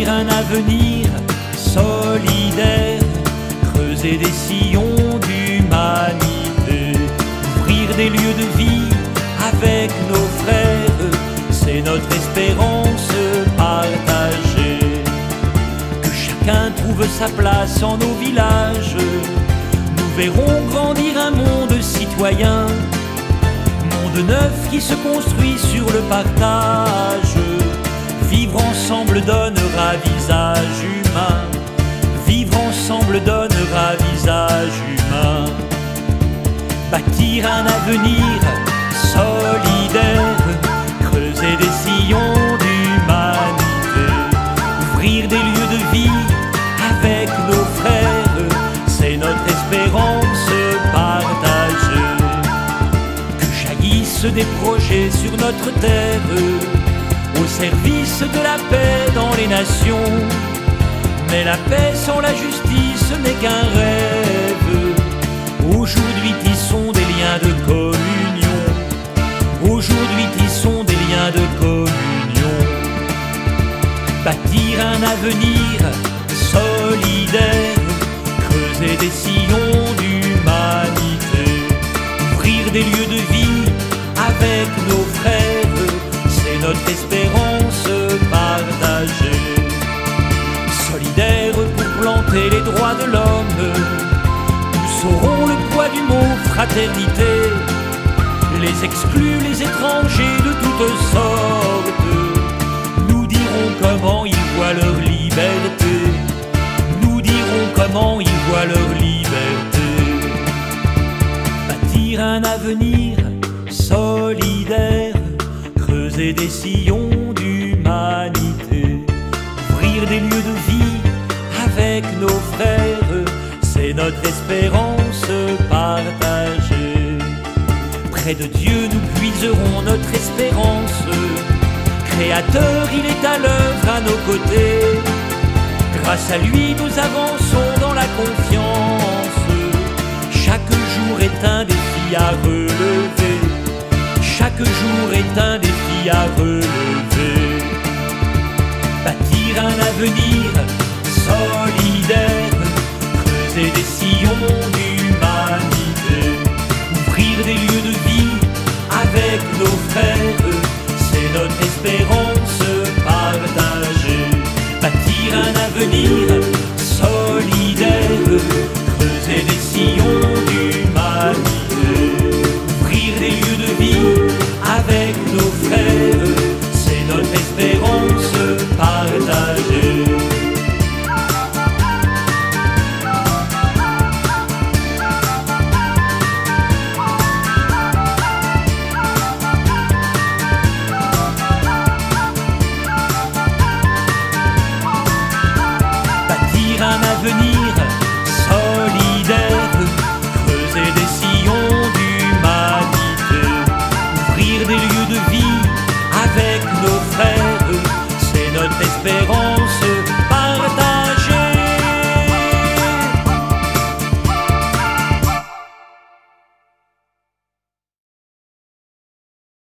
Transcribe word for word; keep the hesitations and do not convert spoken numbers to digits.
bâtir un avenir solidaire, creuser des sillons d'humanité, ouvrir des lieux de vie avec nos frères, c'est notre espérance partagée. Que chacun trouve sa place en nos villages, nous verrons grandir un monde citoyen, monde neuf qui se construit sur le partage. Vivre ensemble donnera visage humain, vivre ensemble donnera visage humain. Bâtir un avenir solidaire, creuser des sillons d'humanité, ouvrir des lieux de vie avec nos frères, c'est notre espérance partagée. Que jaillissent des projets sur notre terre, au service de la paix dans les nations. Mais la paix sans la justice n'est qu'un rêve. Aujourd'hui tissons des liens de communion, aujourd'hui tissons des liens de communion. Bâtir un avenir solidaire, creuser des sillons d'humanité, ouvrir des lieux de vie avec nos frères, c'est notre espérance partagée. Solidaire pour planter les droits de l'homme, nous saurons le poids du mot fraternité. Les exclus, les étrangers de toutes sortes, nous dirons comment ils voient leur liberté, nous dirons comment ils voient leur liberté. Bâtir un avenir solidaire, creuser des sillons d'humanité, ouvrir des lieux de vie avec nos frères, c'est notre espérance partagée. Près de Dieu nous puiserons notre espérance, Créateur il est à l'œuvre à nos côtés, grâce à lui nous avançons dans la confiance. Chaque jour est un défi à relever, chaque jour est un défi à relever. Bâtir un avenir solidaire, creuser des sillons d'humanité, ouvrir des lieux de vie avec nos frères, c'est notre espérance partagée. Bâtir un avenir solidaire, creuser des sillons d'humanité, ouvrir des lieux de vie avec nos frères, c'est notre espérance partagée. Bâtir un avenir